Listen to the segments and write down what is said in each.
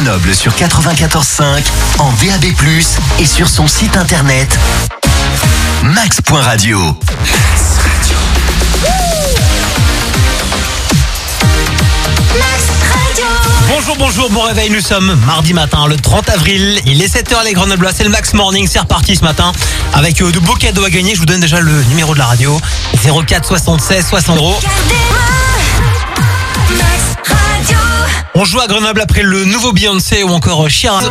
Grenoble sur 94.5, en DAB+, et sur son site internet max.radio. Bonjour, bon réveil, nous sommes mardi matin, le 30 avril, il est 7h les Grenoblois, c'est le Max Morning, c'est reparti ce matin avec de beaux cadeaux à gagner. Je vous donne déjà le numéro de la radio, 04 76 60 €. On joue à Grenoble après le nouveau Beyoncé ou encore Chirac.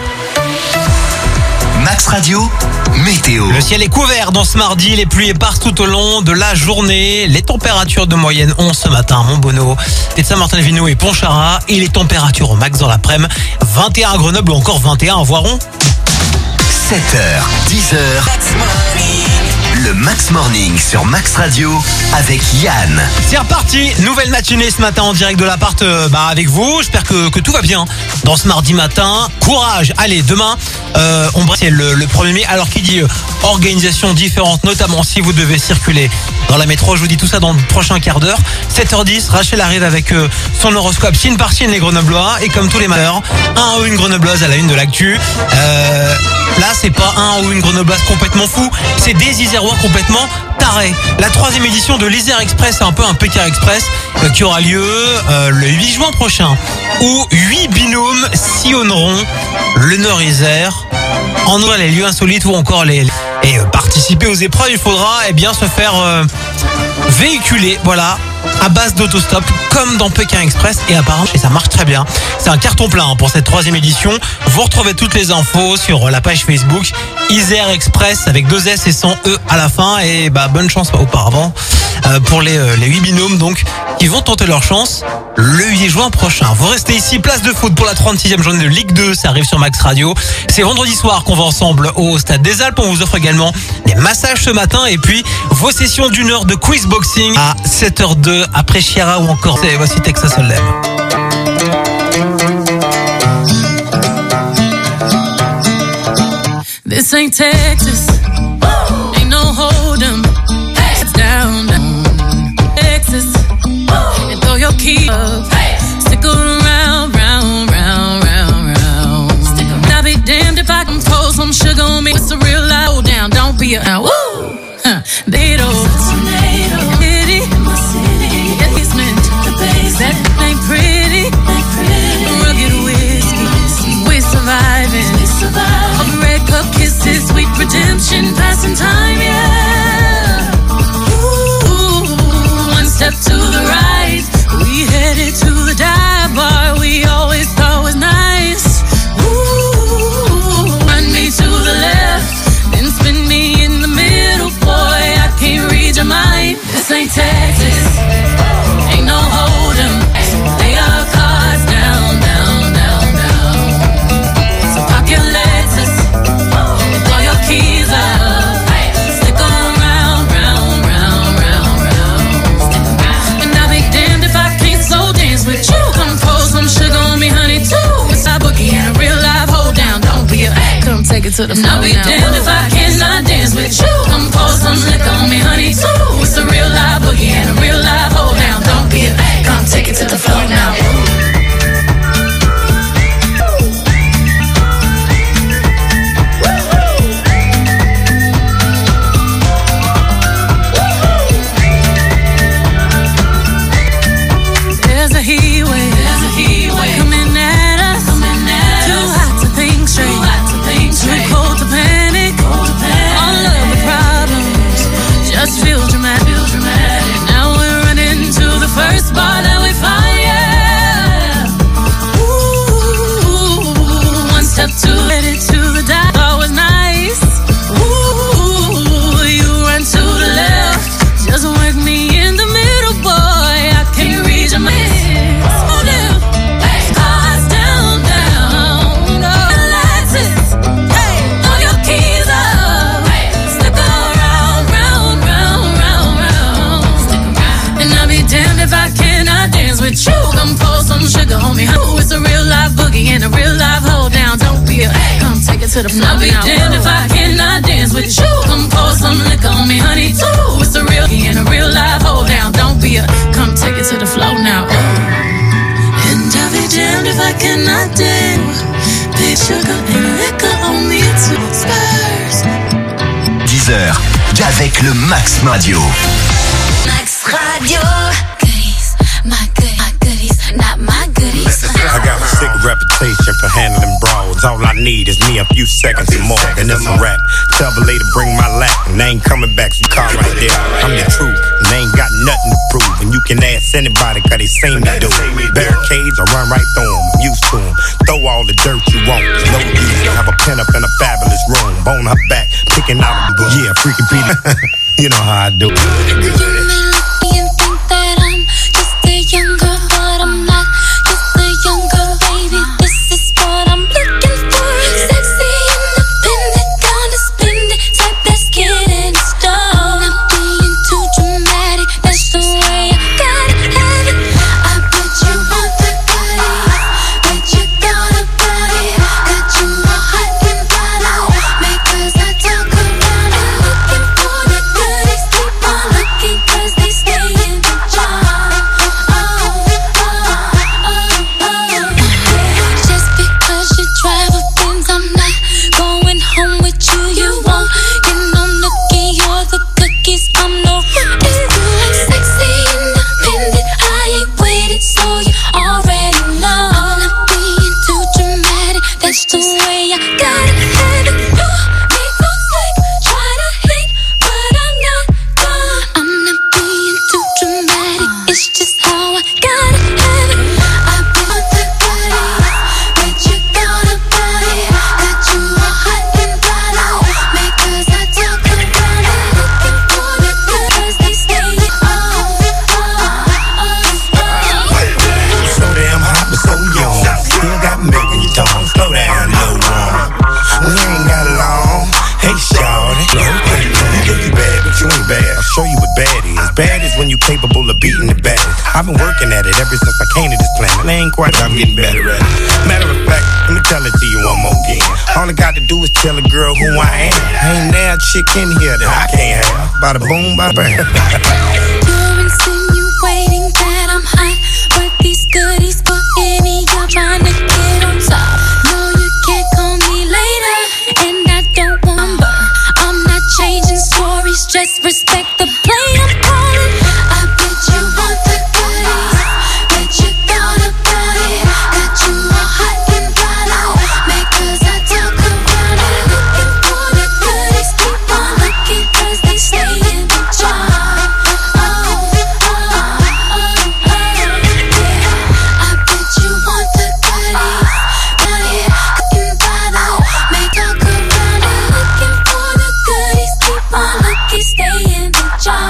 Max Radio, météo. Le ciel est couvert dans ce mardi, les pluies éparses tout au long de la journée. Les températures de moyenne 11 ce matin à Montbonneau, Saint-Martin-le-Vineau et Pontcharrat. Et les températures au max dans l'après-midi, 21 à Grenoble ou encore 21 à Voiron. 7h, 10h. Le Max Morning sur Max Radio avec Yann. C'est reparti, nouvelle matinée ce matin en direct de l'appart avec vous. J'espère que tout va bien dans ce mardi matin. Courage, allez, demain, c'est le 1er mai. Alors qui dit organisation différente, notamment si vous devez circuler dans la métro. Je vous dis tout ça dans le prochain quart d'heure. 7h10, Rachel arrive avec son horoscope signe par signe les Grenoblois. Et comme tous les matins, un ou une Grenobloise à la une de l'actu. Là, c'est pas un ou une Grenobloise complètement fou, c'est des Isérois complètement tarés. La 3e édition de l'Isère Express, c'est un peu un Pékin Express qui aura lieu le 8 juin prochain, où 8 binômes sillonneront le Nord-Isère en ouvrant les lieux insolites ou encore participer aux épreuves. Il faudra se faire véhiculer, voilà, à base d'autostop comme dans Pékin Express, et apparemment ça marche très bien. C'est un carton plein pour cette 3e édition. Vous retrouvez toutes les infos sur la page Facebook Isère Express avec 2 S et 100 E à la fin. Et bonne chance auparavant pour les 8 binômes donc qui vont tenter leur chance le 8 juin prochain. Vous restez ici, place de foot pour la 36e journée de Ligue 2, ça arrive sur Max Radio. C'est vendredi soir qu'on va ensemble au Stade des Alpes. On vous offre également des massages ce matin et puis vos sessions d'1 heure de quiz boxing à 7h02 après Chiara ou encore voici Texas Hold'em. This ain't Texas, ain't no hold'em. It's down, Texas, and throw your key up. Stick around, round. I'll be damned if I can pour some sugar on me. It's a real loud down, don't be a woo. They don't. That ain't pretty. Rugged whiskey, we're surviving. Of red cup kisses, sweet redemption, passing time, yeah. Ooh, one step to the right, we headed to the dive bar we always thought was nice. Ooh, run me to the left, then spin me in the middle, boy, I can't read your mind. This ain't Texas, ain't no hold'em. Lay our cards down. So park your Lexus and throw your keys up. Stick around. And I'll be damned if I can't slow dance with you. Come pour some sugar on me, honey, too. It's a boogie and a real live hold down. Don't be a come take it to the floor. I'll be damned if I cannot dance with you. Come pour some liquor on me, honey, too. It's a real live boogie and a real live hold down. Don't be a come take it to the floor now. There's a heat wave coming at us. Too hot to think straight, too cold to panic. All of the problems just feel dramatic. Now we're running to the first bar that we find, yeah. Ooh, one step to it to the dive bar was nice. Ooh, you run to the left, just work me in the middle, boy. I can't read your mind. Cards down. No Lexus, hey, throw your keys up. Stick around. And I'll be damned if I cannot dance with you. Come pour some sugar on me. Ooh, it's a real live boogie and a real live hold down. Don't be a come take it to the floor. I'll be damned if I cannot dance with you. Come pour some liquor on me, honey, too. It's a real and a real live hold down. Don't be a come take it to the floor now. And I'll be damned if I cannot dance 22h avec le Max Radio. Max Radio. Goodies, my goodies, not my goodies. I got a sick reputation for handling brawls. All I need is me a few seconds and more, and it's a rap. Tell the lady bring my lap, and they ain't coming back, so you call right there. I'm the truth, and they ain't got nothing to prove. And you can ask anybody, cause they seen me do it. Barricades, I run right through them, I'm used to them. Throw all the dirt you want, no use. Have a pen up in a fabulous room, bone her back, picking out the yeah, freaky Peter. You know how I do it. You may look and think that I'm just a young girl, but I'm not just a young girl, baby. This is what I'm looking for. Sexy, independent, gonna spend it, type that's getting it started. Not being too dramatic, that's the way I gotta have it. I bet you want the goodies, bet you thought about it. Got you all hot and bothered, because I talk around it. Looking for the goodies, keep on looking, cause they stay in the jar. Just because you drive a Benz, I'm not going home with you. You won't get no nookie, you're the cookies, I'm no rookie. Sexy, independent, I ain't waited, so you already know. I'm not being too dramatic, that's the way I gotta have it. You make no slick, try to hit, but I'm not done. I'm not being too dramatic, it's just how I gotta have it. I bought the goodies, bet you thought about it. Got you all hot and bothered, because I talk around it. Looking for the good, cause they stay So damn hot but so young. Still got milk in your tongue. Slow down, little one. We ain't got long. Hey, shawty. You think you bad, but you ain't bad. I'll show you what bad is. Bad is when you capable of beating the baddest. I've been working at it ever since I came to this planet. I ain't quite, I'm getting better at it. Matter of fact, let me tell it to you one more again. All I got to do is tell a girl who I am. Ain't now a chick in here that I can't have. Bada boom, bada bang. You're insinuating that I'm hot, but these goodies for any y'all trying to get on top. No, you can't call me later, and I don't want her. I'm not changing stories, just respect the play I'm calling. I bet you want the goodies, bet you thought about it. Got you all hot and bothered, because I talk around it. Looking for the goodies, keep on looking, cause they stay in the jar. I bet you want the goodies, but it couldn't bother. Make talk around it. Looking for the goodies, keep on looking, stay in the jar.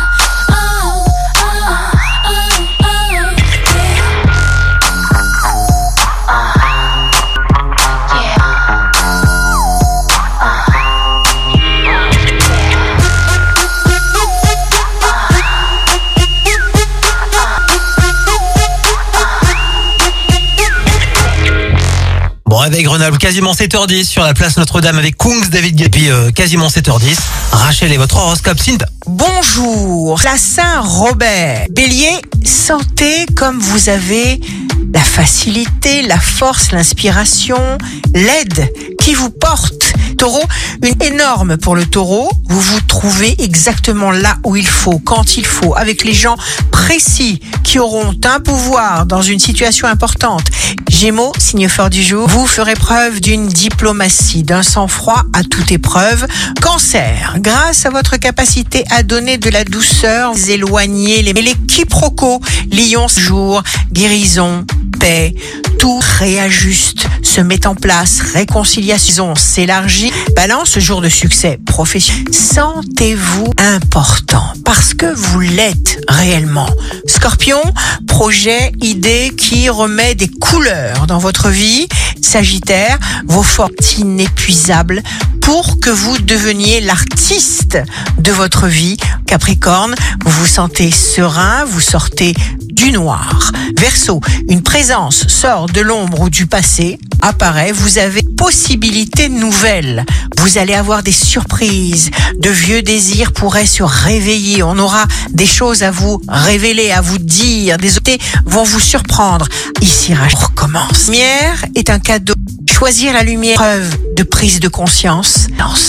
Bon, réveil Grenoble, quasiment 7h10 sur la place Notre-Dame avec Kungs, David Guépy, quasiment 7h10. Rachel et votre horoscope Synth. Bonjour, la Saint-Robert. Bélier, sentez comme vous avez la facilité, la force, l'inspiration, l'aide qui vous porte. Taureau, une énorme pour le taureau. Vous vous trouvez exactement là où il faut, quand il faut, avec les gens précis qui auront un pouvoir dans une situation importante. Gémeaux, signe fort du jour, vous ferez preuve d'une diplomatie, d'un sang-froid à toute épreuve. Cancer, grâce à votre capacité à donner de la douceur, vous éloignez les quiproquos. Lion, jour, guérison, paix, tout réajuste, se met en place, réconciliation s'élargit. Balance, jour de succès professionnel. Sentez-vous important parce que vous l'êtes réellement. Scorpion, projet, idée qui remet des couleurs dans votre vie. Sagittaire, vos forces inépuisables pour que vous deveniez l'artiste de votre vie. Capricorne, vous vous sentez serein, vous sortez du noir. Verseau, une présence sort de l'ombre ou du passé, apparaît, vous avez possibilités nouvelles. Vous allez avoir des surprises, de vieux désirs pourraient se réveiller. On aura des choses à vous révéler, à vous dire. Des autres vont vous surprendre. Ici, Rachel recommence. Lumière est un cadeau. Choisir la lumière, preuve de prise de conscience.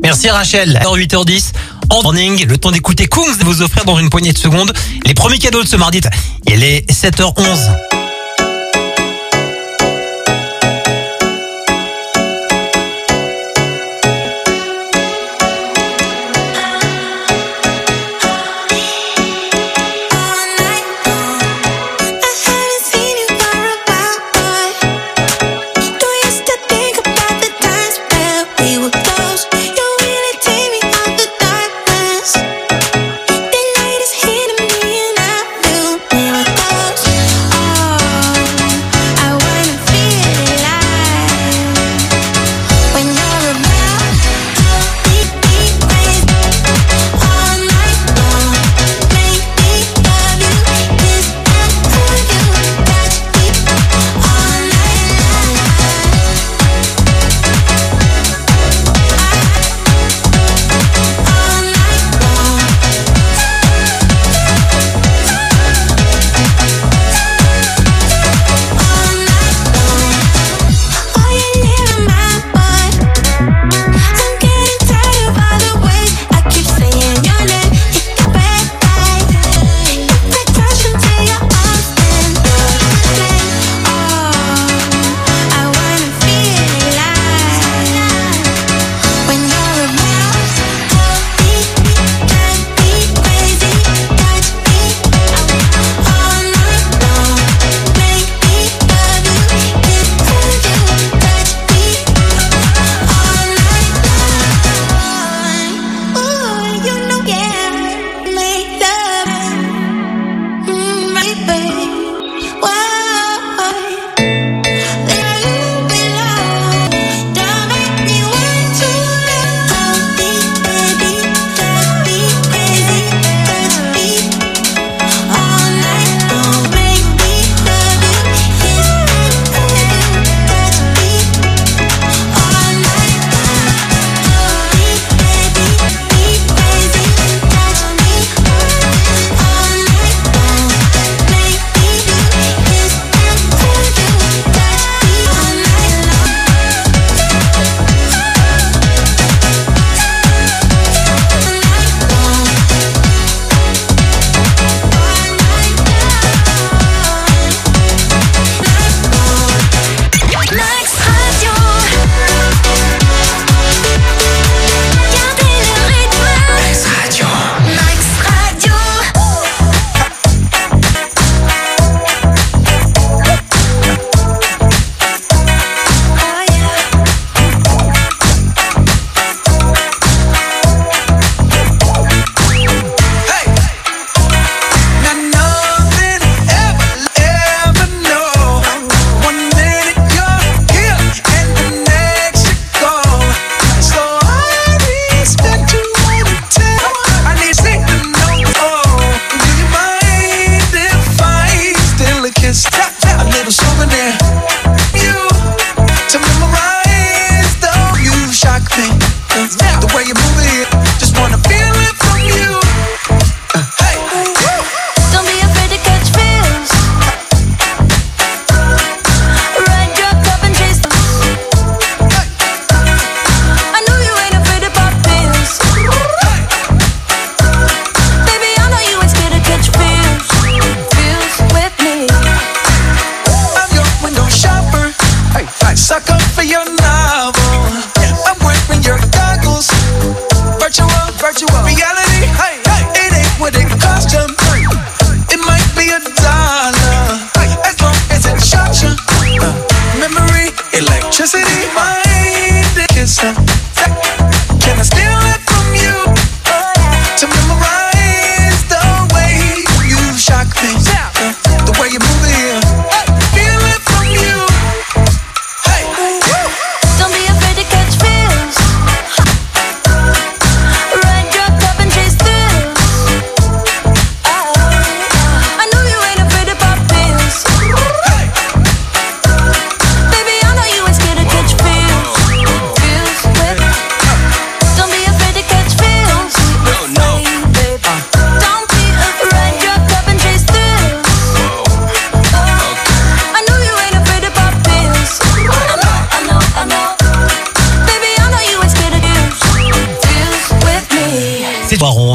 Merci Rachel. Alors 8h10, en morning, le temps d'écouter Kungs de vous offrir dans une poignée de secondes les premiers cadeaux de ce mardi. Il est 7h11.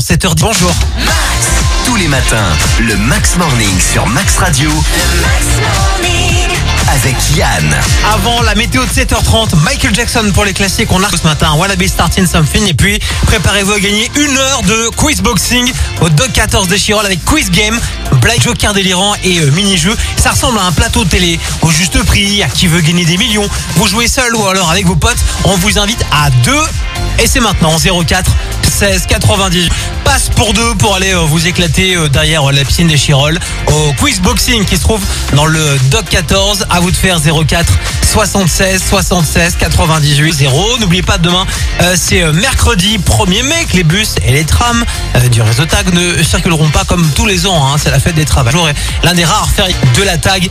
7h10. Bonjour. Tous les matins, le Max Morning sur Max Radio. Avec Yann. Avant la météo de 7h30, Michael Jackson pour les classiques. On a ce matin Wanna Be Starting Something. Et puis, préparez-vous à gagner 1 heure de quiz boxing au Doc 14 de Chirol avec quiz game, Black Joker délirant et mini-jeu. Ça ressemble à un plateau de télé au juste prix, à qui veut gagner des millions. Vous jouez seul ou alors avec vos potes. On vous invite à 2. Et c'est maintenant 04 16 98. Passe pour 2 pour aller vous éclater derrière la piscine des Chirol au quiz boxing qui se trouve dans le Doc 14. À vous de faire 04 76 76 98 0. N'oubliez pas, demain c'est mercredi 1er mai que les bus et les trams du réseau TAG ne circuleront pas comme tous les ans, hein. C'est la fête des travailleurs et l'un des rares fériés de la TAG.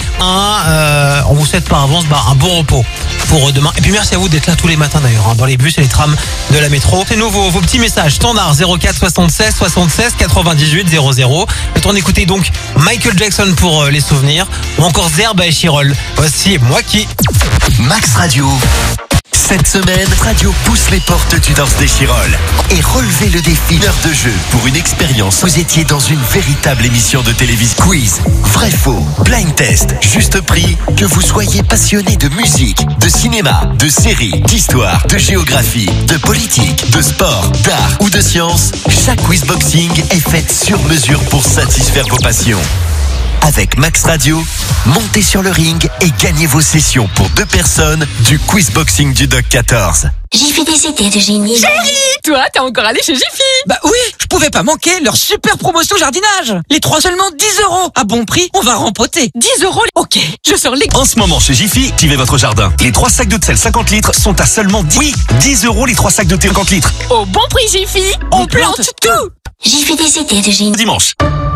On vous souhaite par avance un bon repos pour demain. Et puis merci à vous d'être là tous les matins d'ailleurs, hein, dans les bus et les trams de la métro. C'est nous vos petits messages standard 04 76 76 98 00. Le temps d'écouter donc Michael Jackson pour les souvenirs ou encore Zerba et Chirol. Voici Moi qui. Max Radio. Cette semaine, Radio pousse les portes du Danse des Chirol et relevez le défi d'heure de jeu pour une expérience. Vous étiez dans une véritable émission de télévision. Quiz, vrai faux, blind test, juste prix. Que vous soyez passionné de musique, de cinéma, de séries, d'histoire, de géographie, de politique, de sport, d'art ou de science, chaque quiz boxing est faite sur mesure pour satisfaire vos passions. Avec Max Radio, montez sur le ring et gagnez vos sessions pour 2 personnes du quiz boxing du Doc 14. Jiffy des idées de génie. Chérie, toi, t'es encore allé chez Jiffy? Bah oui, je pouvais pas manquer leur super promotion jardinage. Les 3 seulement 10 €. À bon prix, on va rempoter. 10 €. Ok, je sors les... En ce moment, chez Jiffy, activez votre jardin. Les 3 sacs de sel 50 litres sont à seulement 10 € les 3 sacs de thé 50 litres. Au bon prix, Jiffy, on plante tout. Jiffy des idées de génie. Dimanche.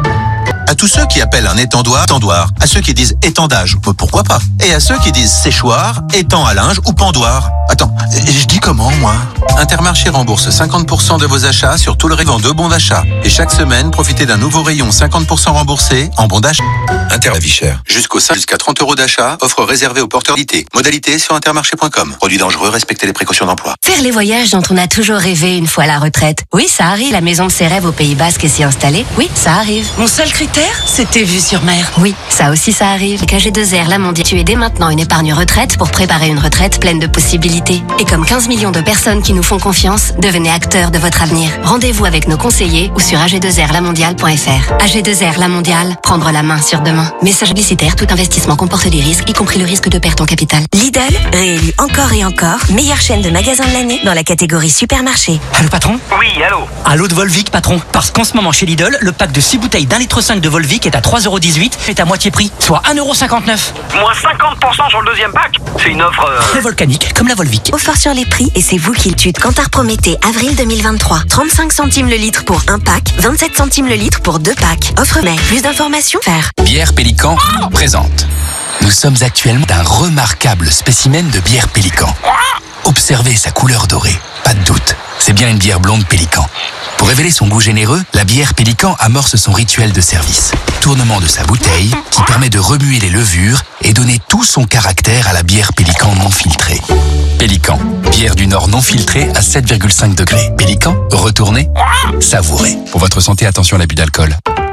À tous ceux qui appellent un étendoir, étendoir. À ceux qui disent étendage, pourquoi pas. Et à ceux qui disent séchoir, étang à linge ou pendoir. Attends, je dis comment, moi? Intermarché rembourse 50% de vos achats sur tout le rayon de bons d'achat. Et chaque semaine, profitez d'un nouveau rayon 50% remboursé en bons d'achat. Intervichère. Jusqu'à 30 € d'achat, offre réservée aux porteurs d'idées. Modalité sur intermarché.com. Produit dangereux, respectez les précautions d'emploi. Faire les voyages dont on a toujours rêvé une fois à la retraite. Oui, ça arrive. La maison de ses rêves au Pays Basque et s'y installer. Oui, ça arrive. Mon seul critère, c'était vue sur mer. Oui, ça aussi ça arrive. KG2R La Mondiale. Tu es dès maintenant une épargne retraite pour préparer une retraite pleine de possibilités. Et comme 15 millions de personnes qui nous font confiance, devenez acteurs de votre avenir. Rendez-vous avec nos conseillers ou sur ag2rlamondiale.fr. AG2R La Mondiale, prendre la main sur demain. Message publicitaire, tout investissement comporte des risques, y compris le risque de perte en capital. Lidl, réélu encore et encore, meilleure chaîne de magasins de l'année dans la catégorie supermarché. Allô patron? Oui, allô? Allô de Volvic patron. Parce qu'en ce moment chez Lidl, le pack de 6 bouteilles d'1,5 litre de Volvic est à 3,18 €, est à moitié prix, soit 1,59 €. Moins 50% sur le deuxième pack? C'est une offre... Très volcanique, comme la Volvic. Offre sur les prix et c'est vous qui le tuez. Cantar Prométhée, avril 2023. 35 centimes le litre pour un pack, 27 centimes le litre pour 2 packs. Offre mai. Plus d'informations, faire. Bière Pélican présente. Nous sommes actuellement d'un remarquable spécimen de bière Pélican. Observez sa couleur dorée, pas de doute, c'est bien une bière blonde Pélican. Pour révéler son goût généreux, la bière Pélican amorce son rituel de service. Tournement de sa bouteille qui permet de remuer les levures et donner tout son caractère à la bière Pélican non filtrée. Pélican, bière du Nord non filtrée à 7,5 degrés. Pélican, retournez, savourez. Pour votre santé, attention à l'abus d'alcool.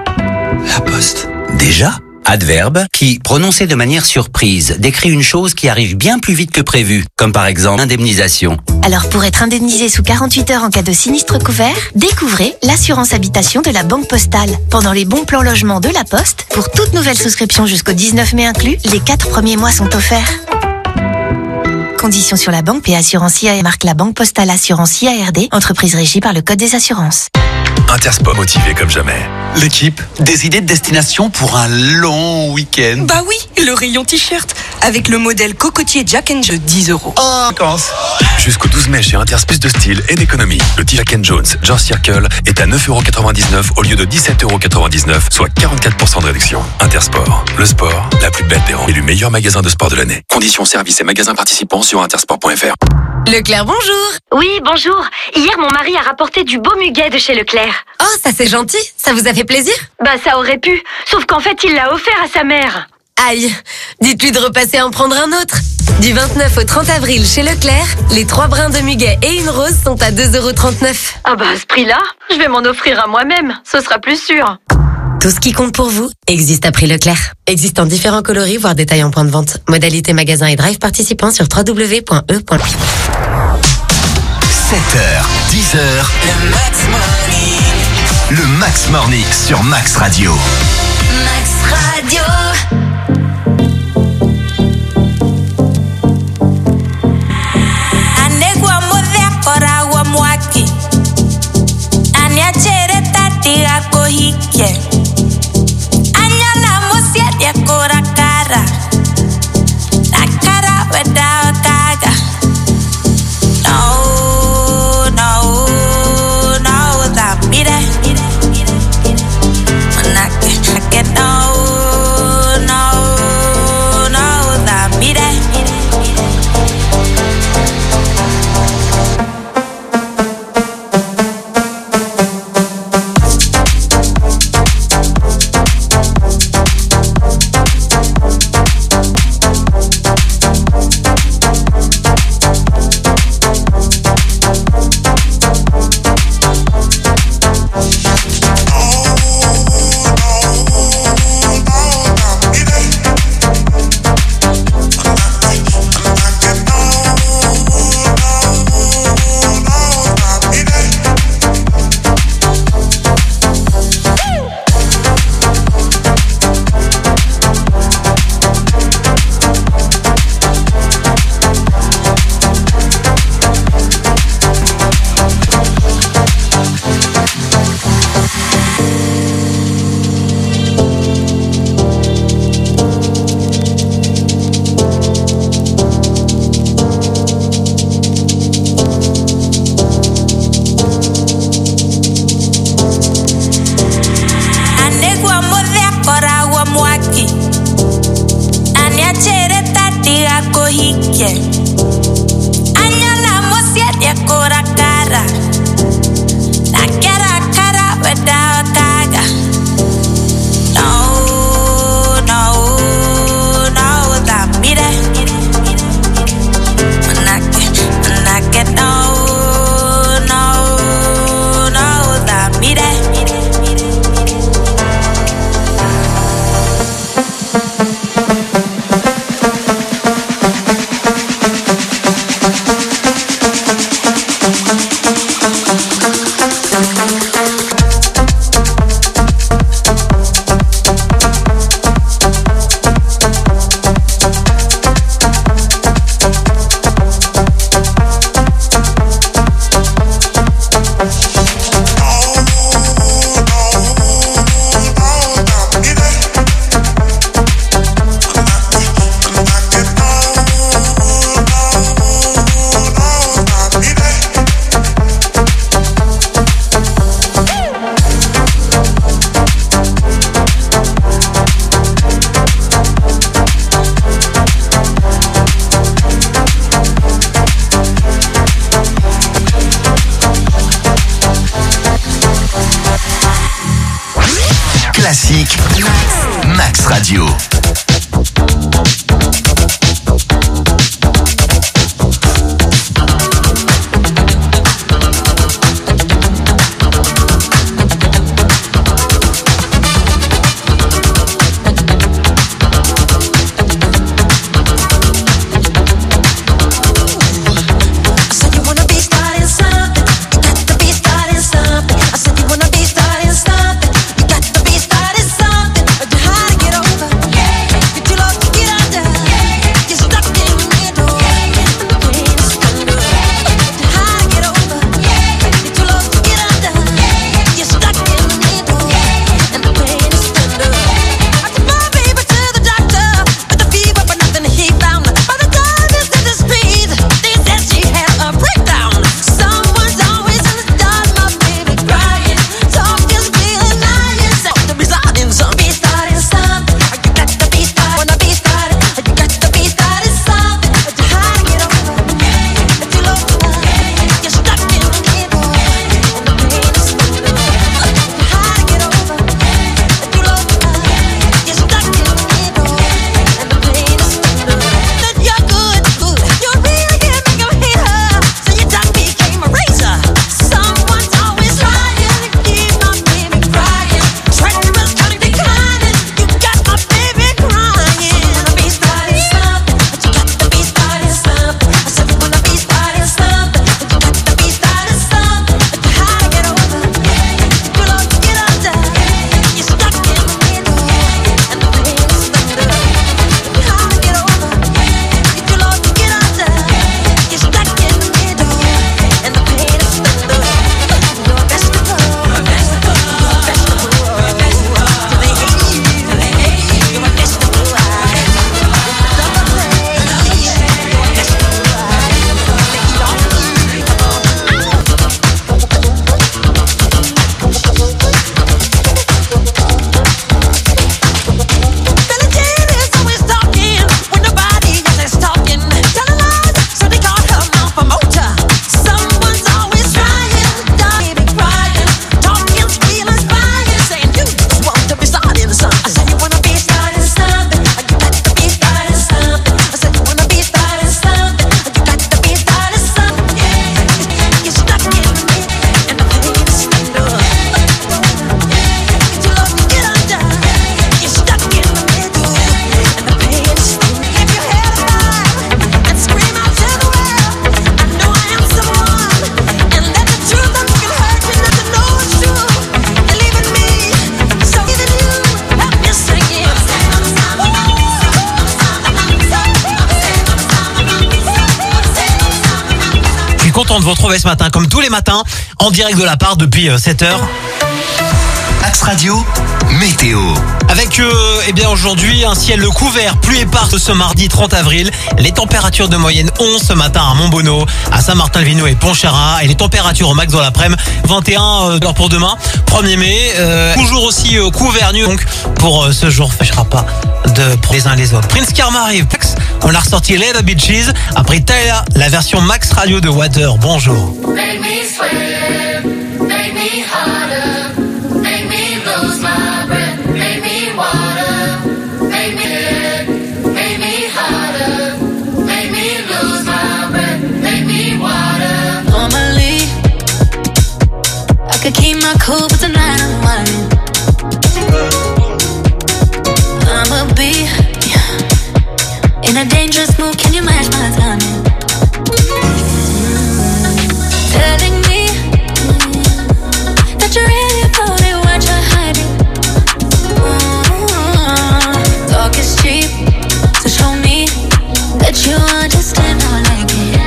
La Poste. Déjà ? Adverbe qui, prononcé de manière surprise, décrit une chose qui arrive bien plus vite que prévu, comme par exemple indemnisation. Alors pour être indemnisé sous 48 heures en cas de sinistre couvert, découvrez l'assurance habitation de la Banque Postale. Pendant les bons plans logement de la Poste, pour toute nouvelle souscription jusqu'au 19 mai inclus, les 4 premiers mois sont offerts. Conditions sur la banque et assurance IA et marque la Banque Postale Assurance IARD, entreprise régie par le Code des assurances. Intersport motivé comme jamais. L'équipe, des idées de destination pour un long week-end. Bah oui, le rayon t-shirt avec le modèle cocotier Jack & Jones, 10 €. Oh, vacances. Jusqu'au 12 mai chez Interspace de style et d'économie. Le Jack & Jones George Circle est à 9,99 € au lieu de 17,99 €, soit 44% de réduction. Intersport, le sport, la plus belle des rangs. Élu meilleur magasin de sport de l'année. Conditions, services et magasins participants sur intersport.fr. Leclerc, bonjour. Oui, bonjour. Hier, mon mari a rapporté du beau muguet de chez Leclerc. Oh, ça c'est gentil. Ça vous a fait plaisir? Bah, ça aurait pu. Sauf qu'en fait, il l'a offert à sa mère. Aïe, dites-lui de repasser à en prendre un autre. Du 29 au 30 avril chez Leclerc, les 3 brins de muguet et une rose sont à 2,39 €. Ah bah à ce prix-là, je vais m'en offrir à moi-même, ce sera plus sûr. Tout ce qui compte pour vous existe à prix Leclerc. Existe en différents coloris, voire détails en point de vente. Modalité magasin et drive participant sur www.e. 7h, 10h, le Max Morning sur Max Radio. Max Radio. Anegwa modhe koragwa mwaki. Aniachere tatiga kohike. Anyana musia dia korakara. Nakara weda kaga. Classique, Max Radio. Yeah. content de vous retrouver ce matin, comme tous les matins, en direct de la part depuis 7h. Axe Radio, météo. Avec aujourd'hui un ciel couvert, pluie éparse ce mardi 30 avril. Les températures de moyenne 11 ce matin à Montbonneau, à Saint-Martin-le-Vinoux et Pontcharrat. Et les températures au max dans l'après-midi, 21 pour demain, 1er mai. Toujours aussi couvert, donc pour ce jour, ne fâchera pas pour les uns les autres. Prince Karma arrive. On a ressorti Little Beaches. Après Tyler, la version Max Radio de Water. Bonjour. Make me sweat, make me harder, make me lose my breath, make me water, make me harder, make me lose my breath, make me water. Normally, I could keep my cool, but tonight I'm whining. I'ma be in a dangerous mood, can you match my timing? Telling me that you're really about it, what you're hiding. Talk is cheap, so show me that you understand how I like it.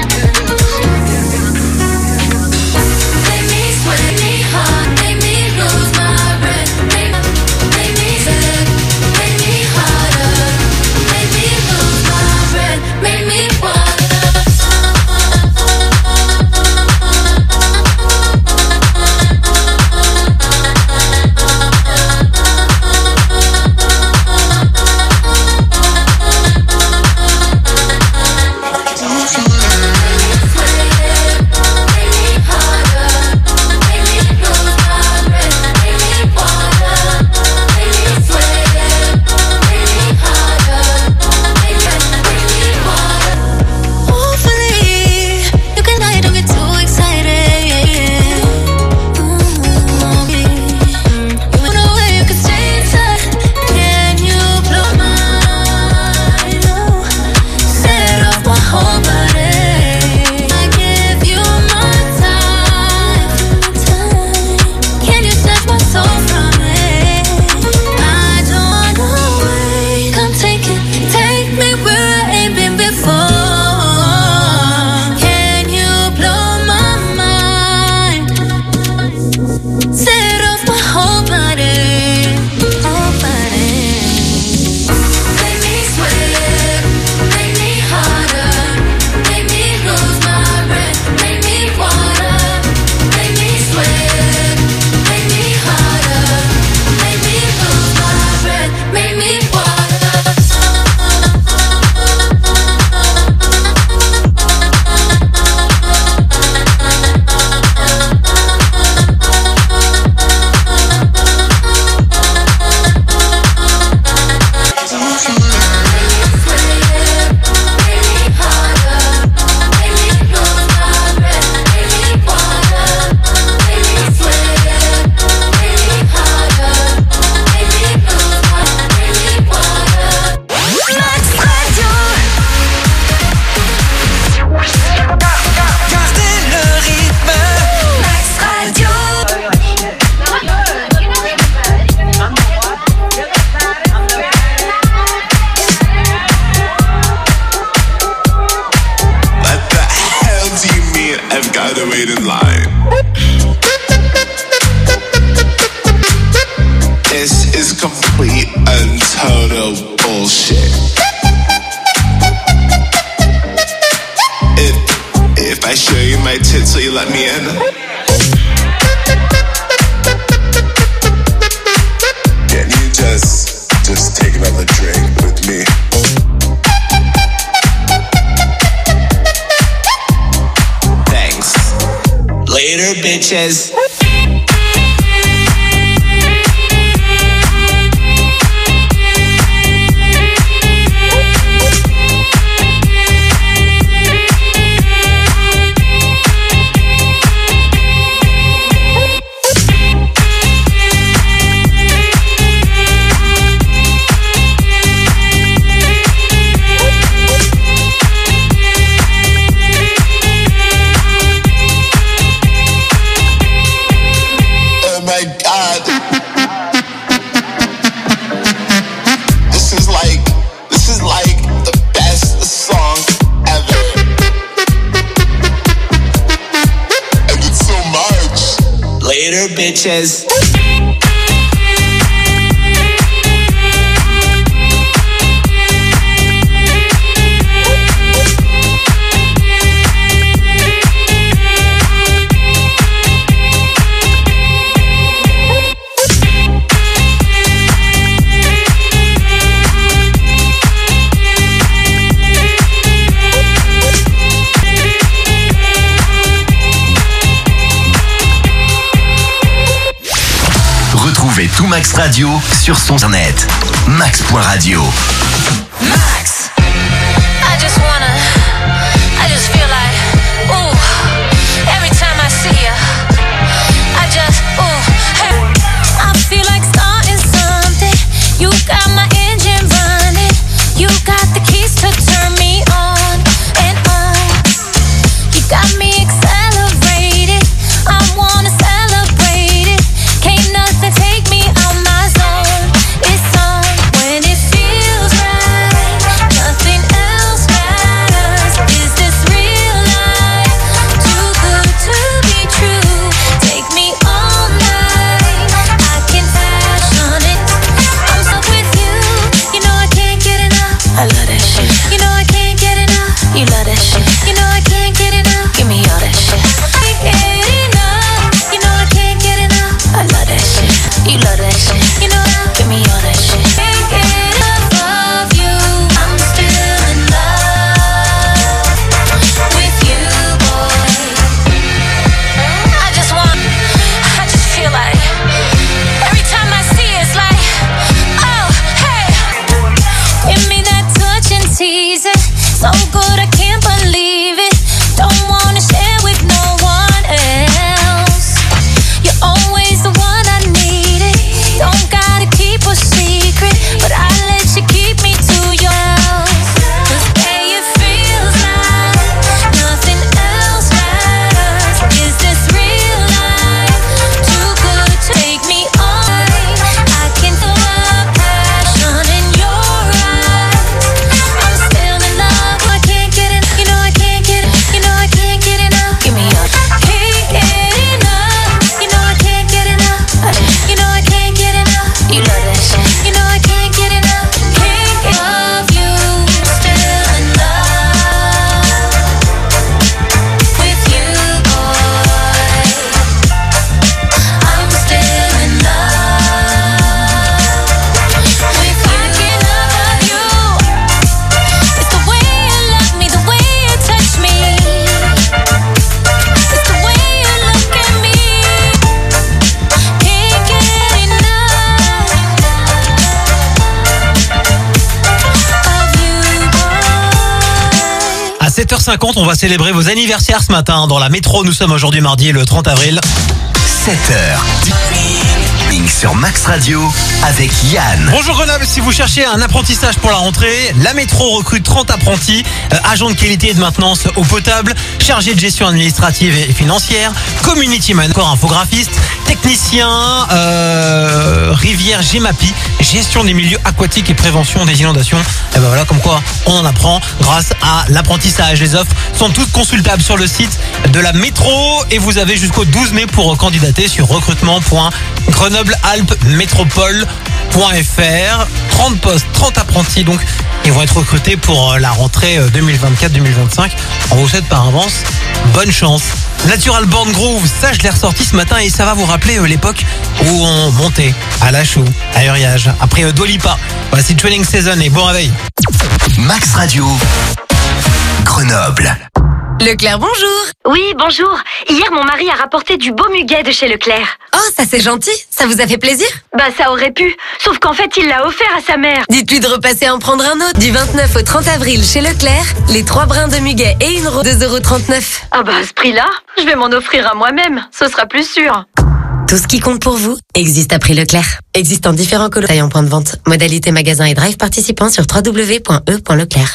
Make me sweat, make me hot, make me lose my breath, make me sick, make me harder, make me lose my breath, make me water. Bitches. bitches. Retrouvez tout Max Radio sur son internet. Max.radio. Max. I just feel like, ooh, every time I see you, I just, ooh, hey. I feel like starting something. You got my engine running. You got the keys to turn me on and on. You got me accelerated. I wanna celebrate it. Can't nothing take me out my zone. It's on when it feels right. Nothing else matters. Is this real life? Too good to be true. Take me all night. I can passion it. I'm stuck with you. You know I can't get enough. I love that shit. You know I can't get enough. You love that shit. You know I can't get enough. Give me all that shit. Can't get enough. You know I can't get enough. I love that shit. You love that shit. You know, give me all that shit. Can't get enough of you. I'm still in love with you, boy. I just feel like every time I see it, it's like, oh, hey. Give me that touch and tease it. So good I can't believe it. Don't wanna share with no one else. You're always the one I needed. Don't gotta keep a secret, but I let you keep me to yourself. 'Cause hey, it feels like nothing else matters. Is this real life? Too good to take me on. I can feel the passion in your eyes. I'm still in love. I can't get it. You know I can't get it. You know I can't get enough. Give me all. Can't get enough. You know I can't get enough. You know I can't get enough. You love that shit. You know I can't get enough. Can't get enough of you. Still in love with you, boy. I'm still in love with you. I can't love you. It's the way you love me, the way you touch me. It's the way you look at me. Can't get enough of you, boy. À 7h50, on va célébrer vos anniversaires ce matin dans la métro. Nous sommes aujourd'hui mardi le 30 avril. 7h. Sur Max Radio avec Yann. Bonjour Grenoble, si vous cherchez un apprentissage pour la rentrée, la métro recrute 30 apprentis, agents de qualité et de maintenance eau potable, chargés de gestion administrative et financière, community manager, infographiste, technicien, rivière Gemapi, gestion des milieux aquatiques et prévention des inondations. Et ben voilà, comme quoi on en apprend grâce à l'apprentissage. Les offres sont toutes consultables sur le site de la métro et vous avez jusqu'au 12 mai pour candidater sur recrutement.grenoblealpesmétropole.fr. 30 postes, 30 apprentis donc, ils vont être recrutés pour la rentrée 2024-2025. On vous souhaite par avance bonne chance. Natural Born Groove, ça je l'ai ressorti ce matin et ça va vous rappeler l'époque où on montait à la chou, à Uriage, après Dua Lipa. Voici Training Season et bon réveil. Max Radio, Grenoble. Leclerc, bonjour. Oui, bonjour. Hier, mon mari a rapporté du beau muguet de chez Leclerc. Oh, ça c'est gentil. Ça vous a fait plaisir? Bah, ça aurait pu. Sauf qu'en fait, il l'a offert à sa mère. Dites-lui de repasser en prendre un autre. Du 29 au 30 avril chez Leclerc, les 3 brins de muguet et une rose, 2,39 €. Ah bah, à ce prix-là, je vais m'en offrir à moi-même. Ce sera plus sûr. Tout ce qui compte pour vous existe à prix Leclerc. Existe en différents couleurs, taille en point de vente. Modalité magasin et drive participant sur www.e.leclerc.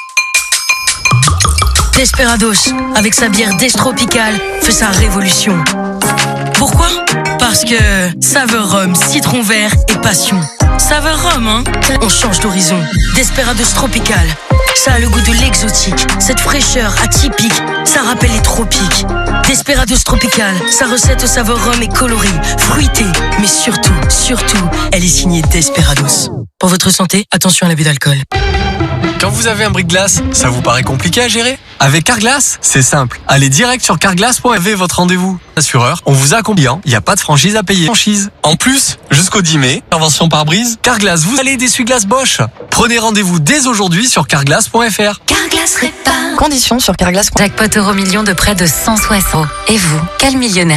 Desperados, avec sa bière Destropicale, fait sa révolution. Pourquoi? Parce que saveur rhum, citron vert et passion. Saveur rhum, hein? On change d'horizon. Desperados Tropical, ça a le goût de l'exotique. Cette fraîcheur atypique, ça rappelle les tropiques. Desperados Tropical. Sa recette saveur rhum est colorée, fruitée, mais surtout, elle est signée Desperados. Pour votre santé, attention à l'abus d'alcool. Quand vous avez un brise-glace, ça vous paraît compliqué à gérer? Avec Carglass, c'est simple. Allez direct sur carglass.fr, votre rendez-vous. Assureur, on vous accompagne, il n'y a pas de franchise à payer. En plus, jusqu'au 10 mai, intervention par brise, Carglass, vous allez d'essuie-glace Bosch. Prenez rendez-vous dès aujourd'hui sur carglass.fr. Carglass répare. Conditions sur Carglass. Jackpot euro-million de près de 160 €. Et vous, quel millionnaire?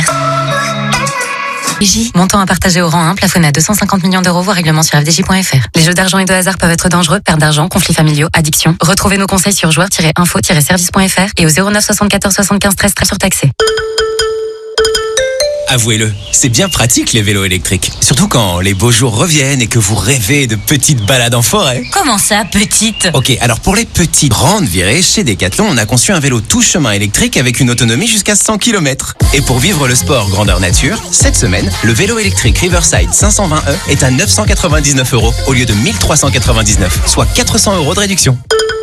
Montant à partager au rang 1, plafonné à 250 millions d'euros, voire règlement sur fdj.fr. Les jeux d'argent et de hasard peuvent être dangereux, perte d'argent, conflits familiaux, addiction. Retrouvez nos conseils sur joueurs-info-service.fr et au 09 74 75 13 13 surtaxé. Avouez-le, c'est bien pratique les vélos électriques. Surtout quand les beaux jours reviennent et que vous rêvez de petites balades en forêt. Comment ça, petite? Ok, alors pour les petites grandes virées, chez Decathlon, on a conçu un vélo tout chemin électrique avec une autonomie jusqu'à 100 km. Et pour vivre le sport grandeur nature, cette semaine, le vélo électrique Riverside 520e est à 999 € au lieu de 1399, soit 400 € de réduction.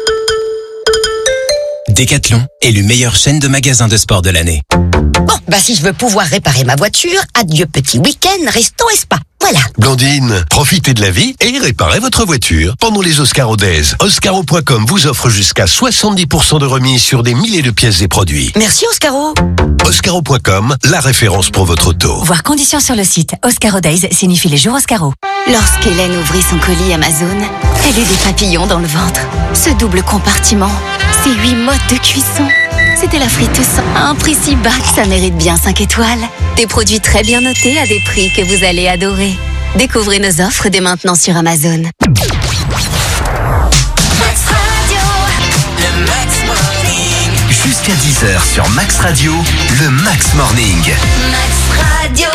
Decathlon, élu meilleure chaîne de magasins de sport de l'année. Bon, si je veux pouvoir réparer ma voiture, adieu petit week-end, resto et spa. Voilà. Blandine, profitez de la vie et réparez votre voiture. Pendant les Oscaro Days, Oscaro.com vous offre jusqu'à 70% de remise sur des milliers de pièces et produits. Merci Oscaro. Oscaro.com, la référence pour votre auto. Voir conditions sur le site. Oscaro Days signifie les jours Oscaro. Lorsqu'Hélène ouvrit son colis Amazon, elle eut des papillons dans le ventre. Ce double compartiment, ces 8 modes de cuisson. C'était la friteuse à un prix si bas que ça mérite bien 5 étoiles. Des produits très bien notés à des prix que vous allez adorer. Découvrez nos offres dès maintenant sur Amazon. Jusqu'à 10h sur Max Radio, le Max Morning. Max Radio.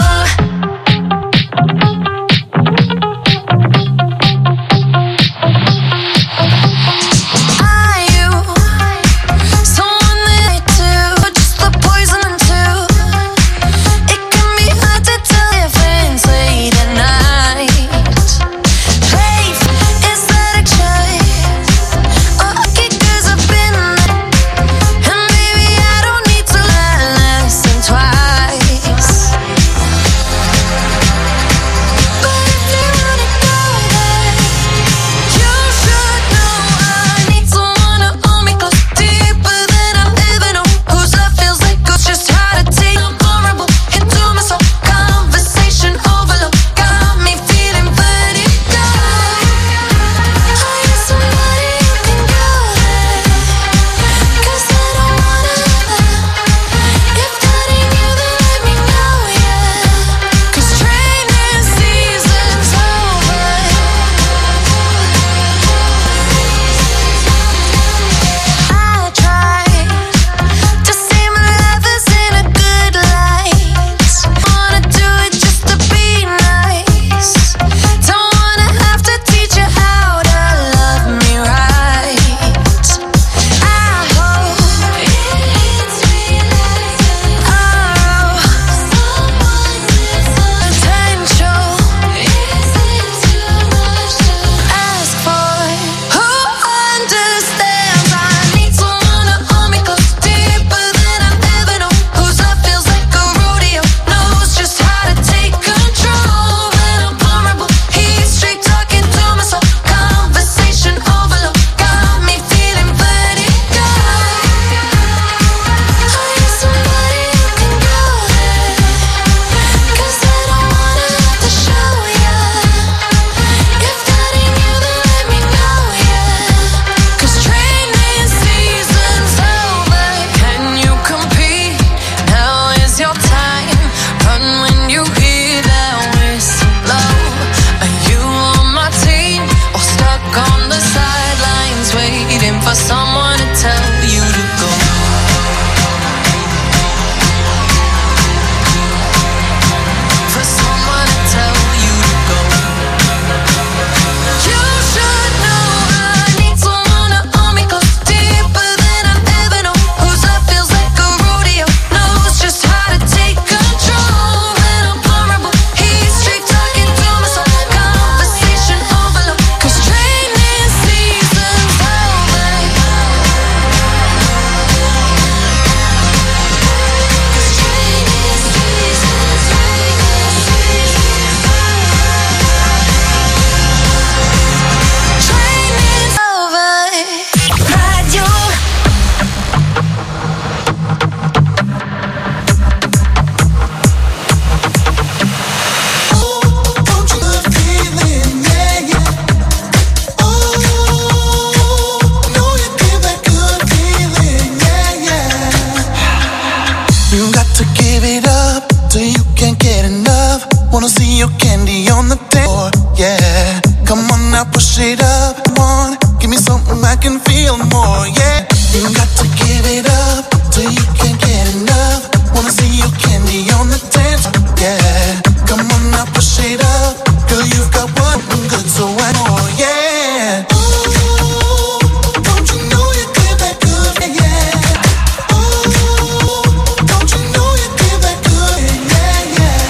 Wanna see your candy on the table, yeah. Come on now, push it up, one. Give me something I can feel more, yeah. You got to give it up till you can't get enough. Wanna see your candy on the dance, yeah. Come on now, push it up, girl, you've got one good, so I more, yeah. Ooh, don't you know you give that good, yeah. Ooh, don't you know you give that good, yeah, yeah.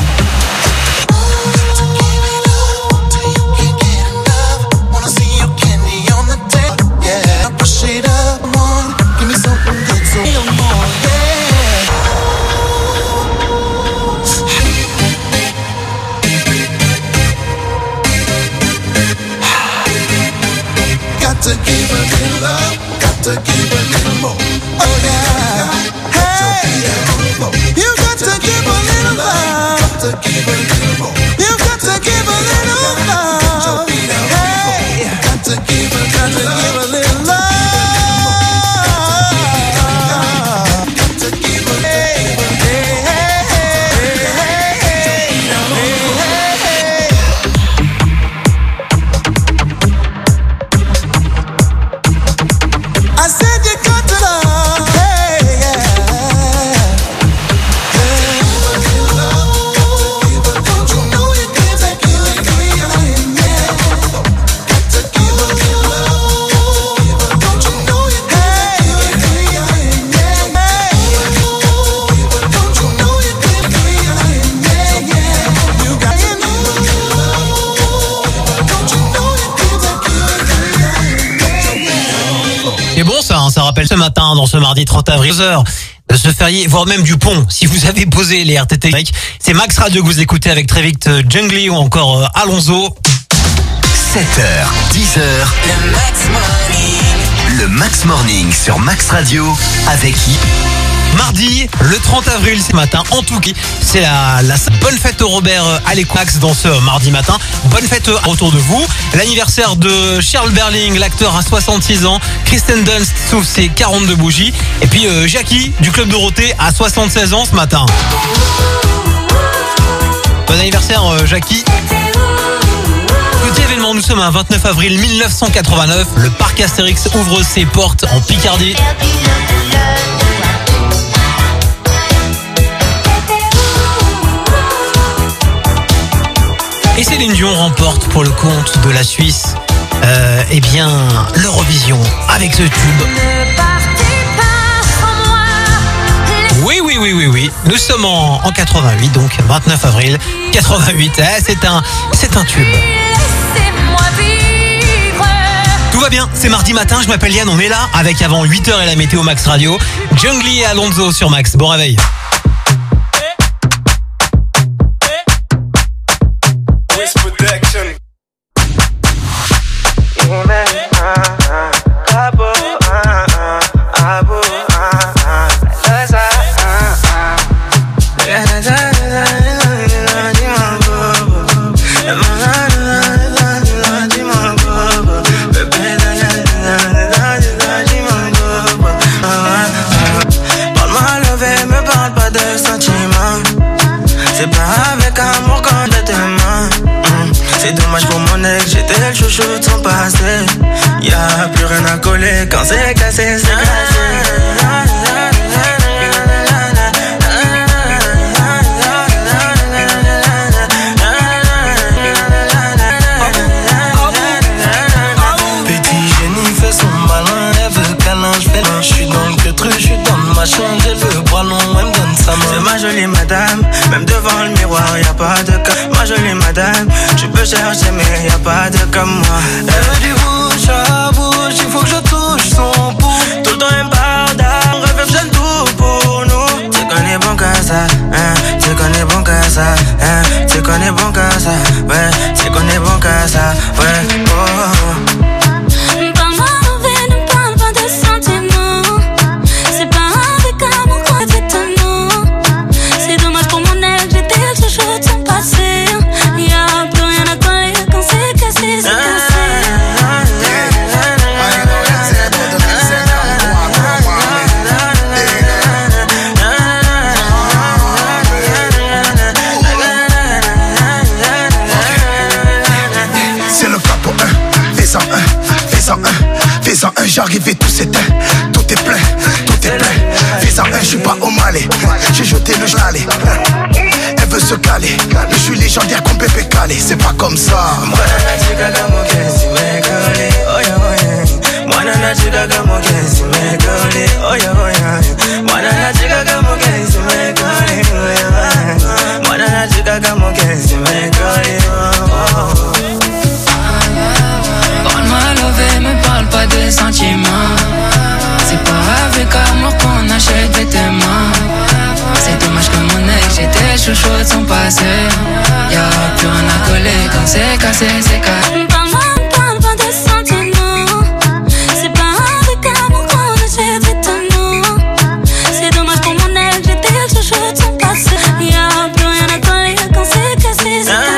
To give it up till you can't get enough. Wanna see your candy on the dance, yeah. Now push it up, one. Give me something good, so feel more, yeah. Got to give a little love, got to give a little more. Oh yeah, hey, you got to give a little love, got to give a little more. You got to give a little love, hey, got to give a little love, got to give a I said you got to love, hey, yeah. Don't you know you give that good feeling, yeah. Got to give a little love. Don't you know you give that good feeling, yeah. Don't you know you give that feeling, yeah, yeah. You got to give a little love. Don't you know you give that good feeling, yeah. C'est bon ça, hein, ça rappelle ce matin, dans ce mardi 30 avril, 2h de ce férié, voire même du pont, si vous avez posé les RTT. C'est Max Radio que vous écoutez avec très vite Jungly ou encore Alonso. 7h, 10h, le Max Morning sur Max Radio avec Mardi, le 30 avril, ce matin, en tout cas, c'est la bonne fête au Robert à l'Equax dans ce mardi matin. Bonne fête autour de vous. L'anniversaire de Charles Berling, l'acteur à 66 ans. Kristen Dunst souffle ses 42 bougies. Et puis Jackie du Club Dorothée à 76 ans ce matin. Bon anniversaire Jackie. Petit événement, nous sommes un 29 avril 1989. Le parc Astérix ouvre ses portes en Picardie. Et Céline Dion remporte pour le compte de la Suisse eh bien l'Eurovision avec ce tube. Oui. Nous sommes en 88, donc 29 avril 88. C'est un tube. Tout va bien, c'est mardi matin, je m'appelle Yann, on est là avec avant 8h et la météo Max Radio. Jungly et Alonso sur Max, bon réveil. C'est pas avec amour quand j'ai tes mains. C'est dommage pour mon ex, j'étais le chouchou de son passé. Y'a plus rien à coller quand c'est cassé, c'est cassé. Petit génie fait son malin, elle veut câlin, j'fais l'un. J'suis dans le queutru, j'suis dans le machin, j'ai le bras long, elle me donne sa main. C'est ma jolie madame, même devant le miroir, y'a pas de cas. Ma jolie madame, tu peux chercher mais y'a pas de comme moi. Elle veut du bouche à bouche, il faut que je touche son pouls. Tout le temps elle me pardonne, réfléchit tout pour nous. Tu connais bon qu'à ça, hein, tu connais bon qu'à ça, hein, tu connais bon qu'à ça, ouais, tu connais bon qu'à ça, ouais, oh. j'arrive et tout s'éteint. Tout est plein, tout est plein. Fais en un, je suis pas au Malais. J'ai jeté le chalet. Elle veut se caler, mais je suis légendaire comme Pépé Calé. C'est pas comme ça. Parle-moi love, me parle pas de sentiments. C'est pas avec amour qu'on achète des témoins. C'est dommage que mon ex, j'étais chouchou de son passé. Y'a plus rien à coller quand c'est cassé, c'est cassé. Parle-moi, parle pas de sentiments. C'est pas avec amour qu'on achète des témoins. C'est dommage pour mon ex, j'étais chouchou de son passé. Y'a plus rien à coller quand c'est cassé, c'est cassé.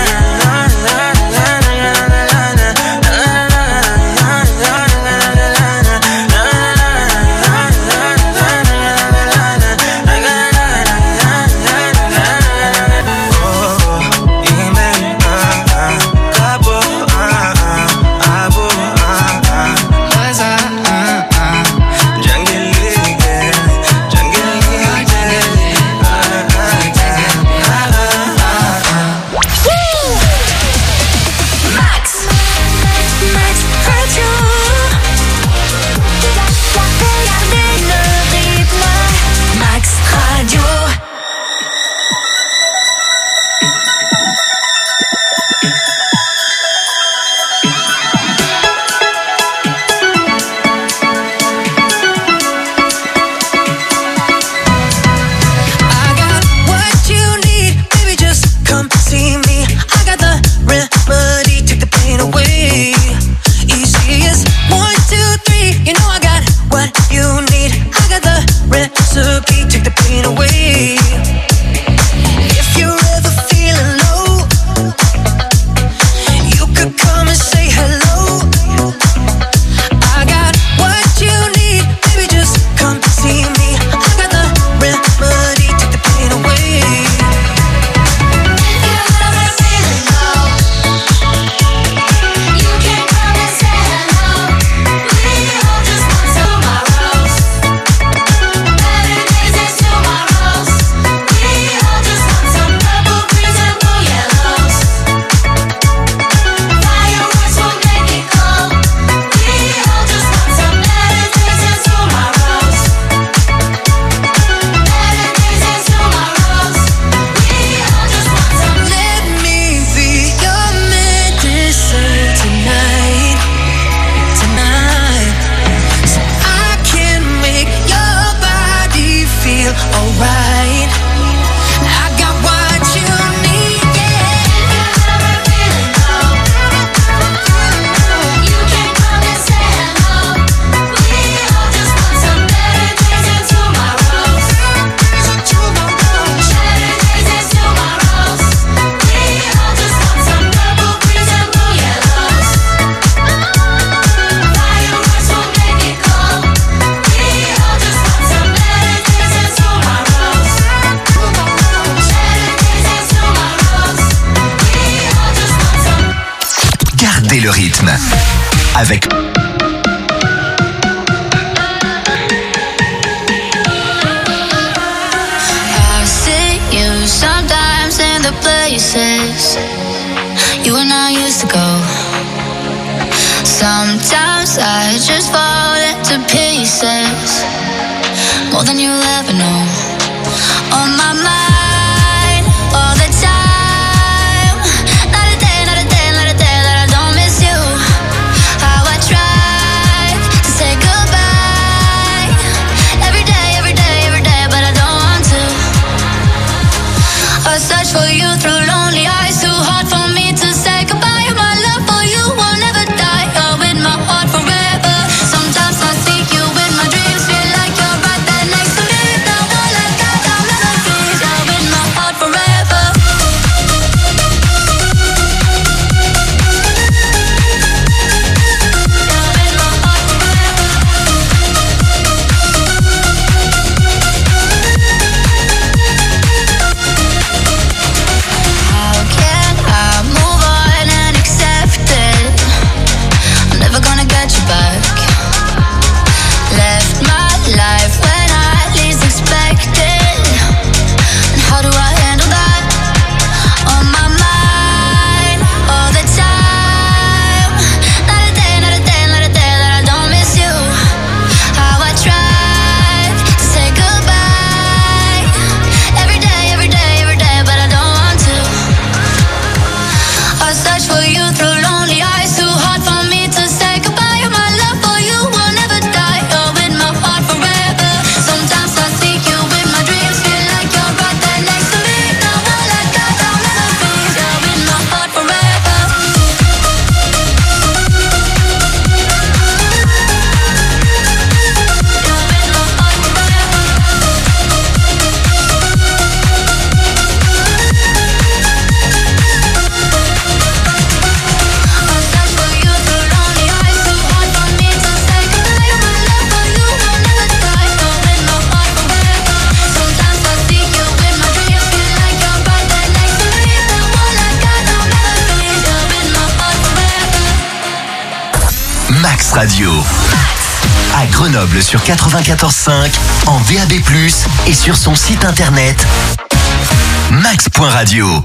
Le rythme avec I see you sometimes in the places you and I used to go. Sometimes I just fall into pieces, more than you'll ever know. On my mind all the time. Search for you through lonely eyes, too hard for me to say goodbye. My love for you will never die. You're in my heart forever. Sometimes I see you in my dreams, feel like you're right there next to me. Now all I got, I'll never feel. Max Radio. À Grenoble sur 94.5, en DAB+, et sur son site internet max.radio.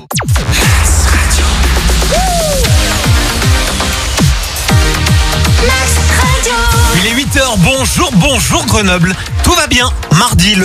Il est 8h, bonjour Grenoble. Tout va bien, mardi